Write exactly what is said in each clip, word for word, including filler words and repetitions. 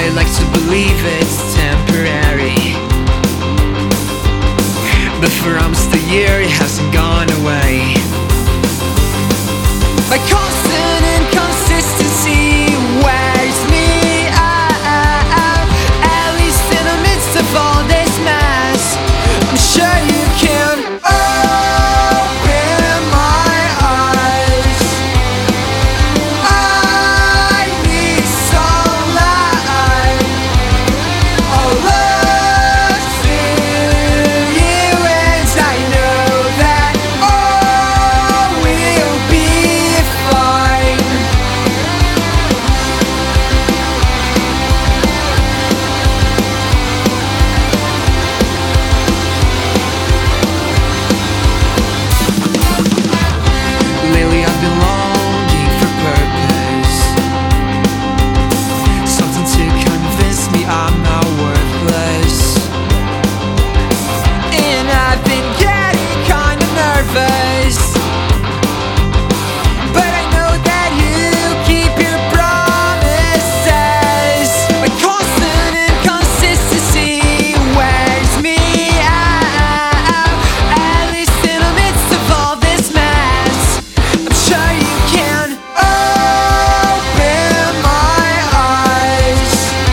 I like to believe it's temporary, but for almost a year it hasn't gone away. My constant inconsistency wears me out, at least in the midst of all this mess. I'm sure you can open my eyes. I need some light. I'll look through you and I know that all will be fine. Lately I've been longing for purpose, something to convince me I'm not worthless. And I've been getting kinda nervous, but I know that you keep your promises. My constant inconsistency wears me out, at least in the midst of all this mess. I'm sure you can open my eyes.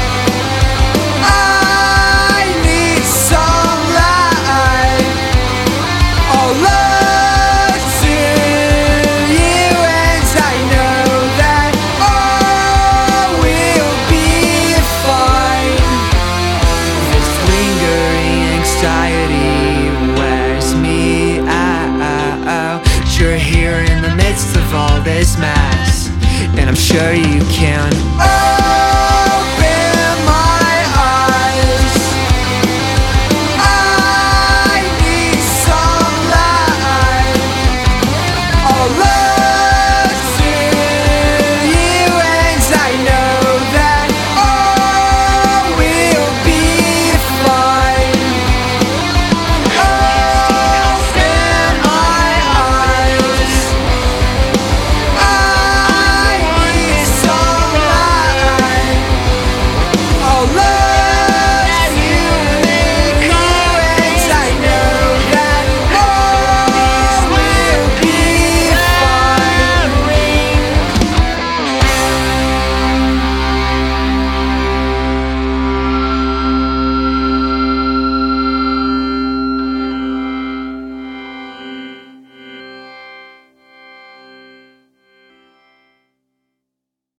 I need some light. I'll look through you and I know that all will be fine. This lingering anxiety wears me out. You're here in the midst of all this mess, and I'm sure you can